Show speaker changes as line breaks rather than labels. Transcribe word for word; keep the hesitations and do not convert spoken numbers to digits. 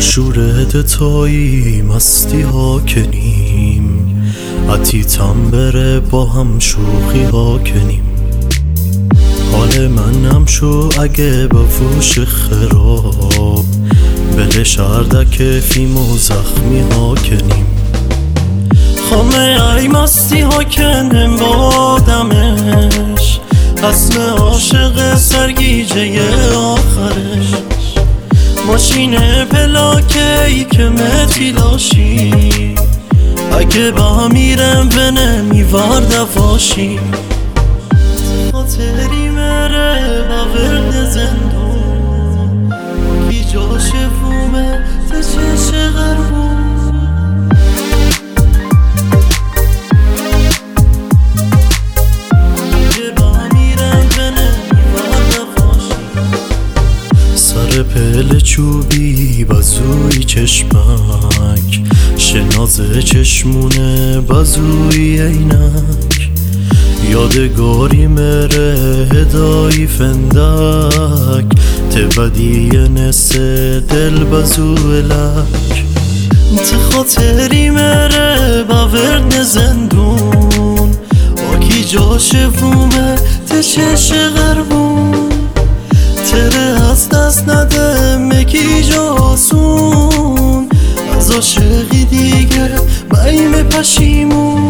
شوره تایی مستی ها کنیم، عتیتم بره با هم شوخی ها کنیم. حال منم شو اگه با فوش خراب، بله شردک فیم و زخمی ها کنیم. خامه ای مستی ها کنیم با آدمش، اسم عاشق سرگیجه آخرش. ماشین پلاکه ای که متیلاشی، اگه با میرم و نمیوار دواشی. خاطری مره با ورد زندون، کی جاش فومه تشش غربون. سر پل چوبی بازوی چشمک، شناز چشمونه بازوی عینک. یادگاری مره هدایی فندک، تبدی نس دل بازو لک. ت خاطری مره با ورد زندون، آکی جاش فومه تشش غربون. تره از دست نده مکی جاسون، از عاشقی دیگه بیم پشیمون.